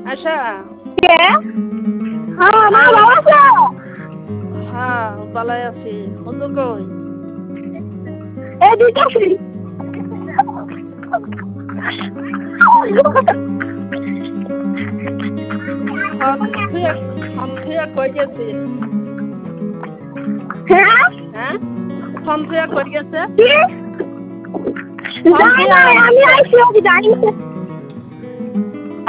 আশা কে? হ্যাঁ মা ভালো আছো? হ্যাঁ ভালোই আছি হুজুর কই এই দিতেছি। ফোন থুয়া কই গেছে হ্যাঁ? হ্যাঁ ফোন থুয়া কই গেছে কি? ফোন যাই থুয়া নাই আমি আইছি ওকে জানি